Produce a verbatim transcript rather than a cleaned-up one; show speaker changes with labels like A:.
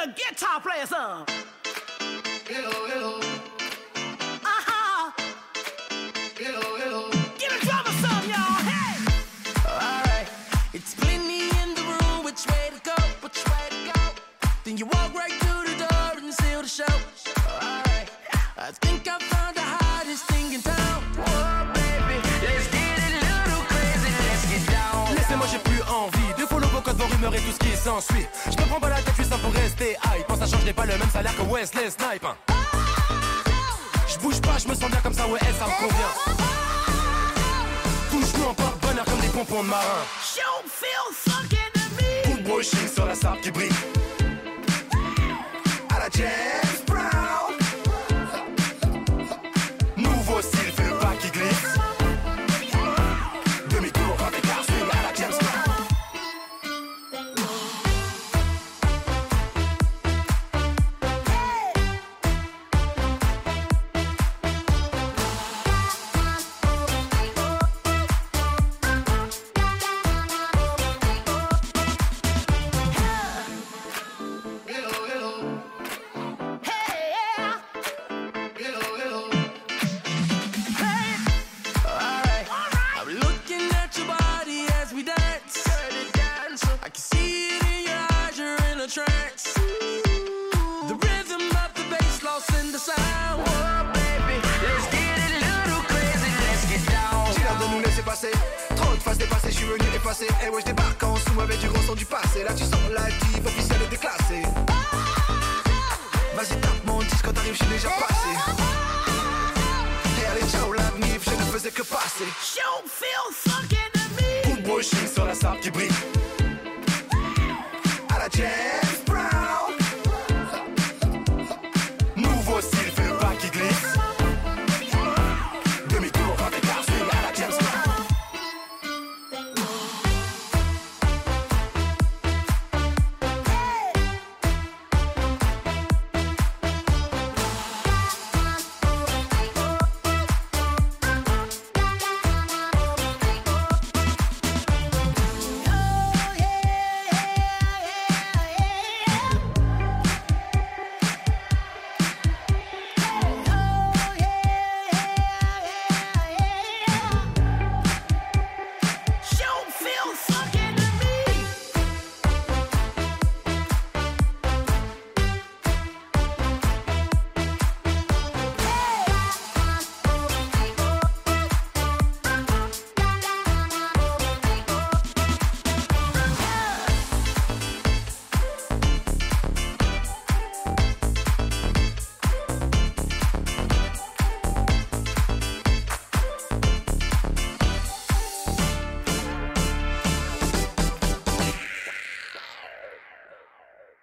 A: the guitar players up.
B: Hello, hello.
A: Uh-huh.
B: Hello, hello.
A: Give the drummer some, y'all. Hey.
C: Alright, it's plenty in the room. Which way to go? Which way to go? Then you walk right through the door and seal the show. Alright, I think I found the hottest thing in town. Oh baby, let's get a little crazy, let's get down.
D: Laissez-moi, j'ai plus envie de follow vos codes, vos rumeurs et tout ce qui s'ensuit. Je me prends pas la tête, je suis simple pour rester high. Quand ça change, j'ai pas le même salaire que Wesley Snipe. Hein. Je bouge pas, je me sens bien comme ça, ouais, ça me convient. Touche-nous en porte-bonheur comme des pompons de marin.
A: Show feel fucking to me.
D: Ou brushing sur la sable qui brille. À la James Brown. Nouveau style, fais le pas qui glisse. Demi-tour, quand t'écart, swing à la James Brown.
B: Trop de phases dépassées, je suis venu effacer. Eh ouais, je débarque en sous avec du gros son du passé. Là tu sens la dive officielle et déclassée. Vas-y tape mon disque quand t'arrives, je suis déjà passé. Et allez ciao la nif, je ne faisais que passer.
A: Show feel fucking to me.
D: Ou brushing sur la sable qui brille.